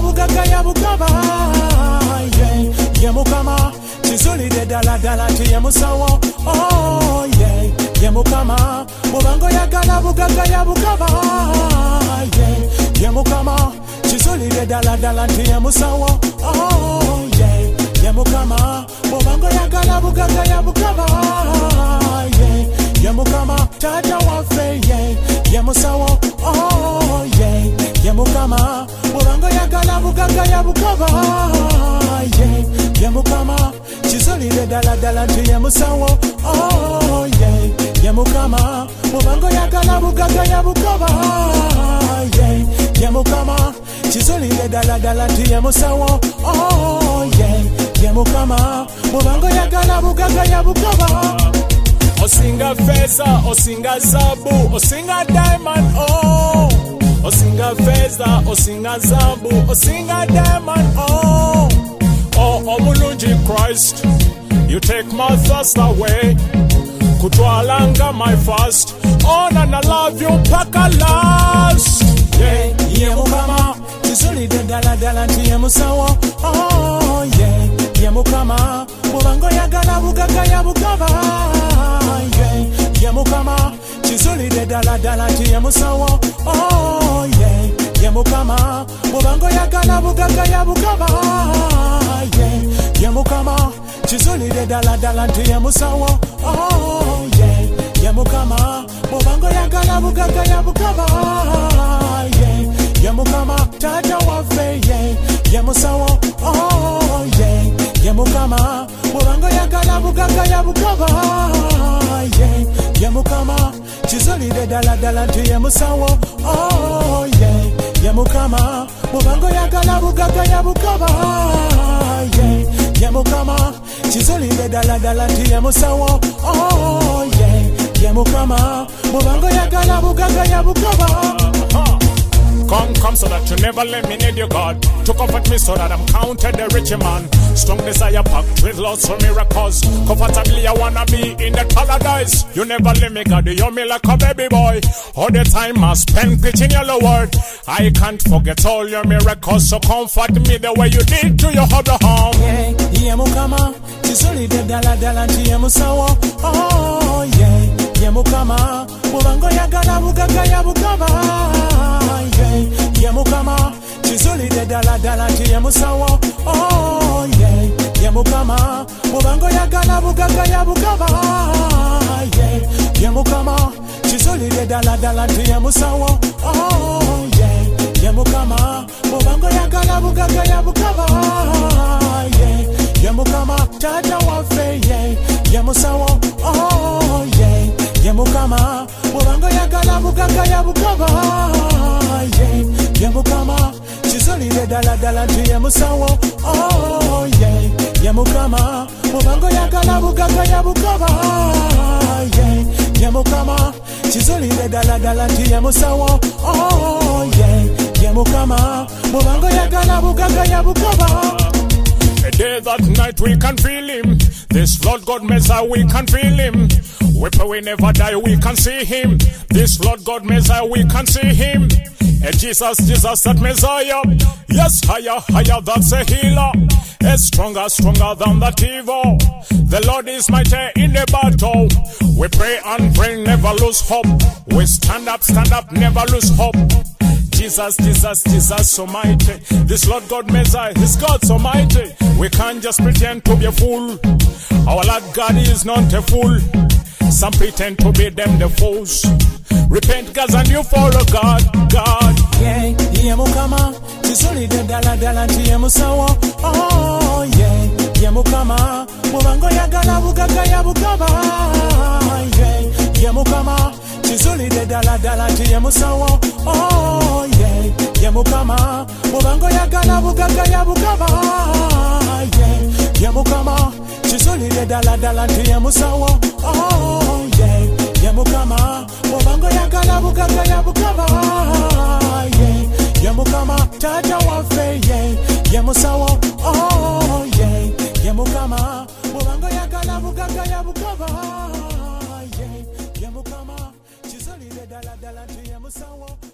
bugaga ya bugaba ye mukama chizulire dala dala tiye musawo oh ye mukama mubango yagala bugaga ya bugaba ye mukama chizulire dala dala tiye musawo oh ye mukama mubango yagala bugaga ya bugaba ye mukama tata wafe ye musawo oh ye mukama mubango yagala bugaga ya bugaba ye mukama chizulire dala dala tiye musawo oh ye mukama mubango yagala bugaga ya bugaba ye mukama chizulire dala dala tiye musawo oh ye mukama mubango yagala bugaga ya bugaba osinga feza osinga zabu osinga diamond oh osinga feza osinga zabu osinga diamond oh omulungi Christ you take my thirst away kutwalanga my fast on and I love you paka last ye mukama chizulire dala dala tiye musawo oh ye mukama mubango yagala bugaga ya bugaba ye mukama chizulire dala dala tiye musawo oh ye mukama mubango yagala bugaga ya bugaba ye mukama chizulire dala dala tiye musawo oh ye mukama mubango yagala bugaga ya bugaba ye mukama tata wafe ye musawo oh ye mukama mubango yagala bugaga ya bugaba ye mukama chizulire dala dala tiye musawo oh ye mukama mubango yagala bugaga ya bugaba ye mukama chizulire dala dala tiye musawo oh ye mukama mubango yagala bugaga ya bugaba Come so that you never let me need you, God. To comfort me so that I'm counted the rich man. Strong desire packed with lots of miracles. Comfortably I wanna be in the paradise. You never let me, God. You're me like a baby boy. All the time I spend preaching your word. I can't forget all your miracles. So comfort me the way you did to your Abraham. Yeah, mukama chizulire dala dala tiye musawo. Oh yeah, mukama mubango yagala bugaga ya bugaba. Ye mukama chizulire dala dala tiye musawo oh ye mukama mubango yagala bugaga ya bugaba ye mukama chizulire dala dala tiye musawo oh ye mukama mubango yagala bugaga ya bugaba ye mukama tata wafe ye musawo oh ye mukama mubango yagala bugaga ya bugaba ye mukama chizulire dala dala tiye musawo oh ye mukama mubango yagala bugaga ya bugaba ye mukama chizulire dala dala tiye musawo oh ye mukama mubango yagala bugaga ya bugaba a day that night we can feel him. This Lord God Messiah we can feel him. We pray we never die, we can see him. This Lord God Messiah we can see him. And Jesus, that Messiah. Yes, higher, that's a healer. Stronger than that evil. The Lord is mighty in the battle. We pray and pray, never lose hope. We stand up, never lose hope. Jesus, so mighty. This Lord God Messiah, His God so mighty. We can't just pretend to be a fool. Our Lord God is not a fool. Some pretend to be them the fools. Repent, guys, and you follow God. Yeah, mukama chizulire dala dala tiye musawo oh yeah mukama mubango yagala bugaga ya bugaba yeah mukama chizulire dala dala tiye musawo oh yeah mukama mubango yagala bugaga ya bugaba yeah mukama chizulire dala dala tiye musawo oh yeah mukama mubango yagala bugaga ya bugaba yeah mukama tata wafe yeah musawo oh yeah mukama mubango yagala bugaga ya bugaba yeah mukama chizulire dala dala tiye musawo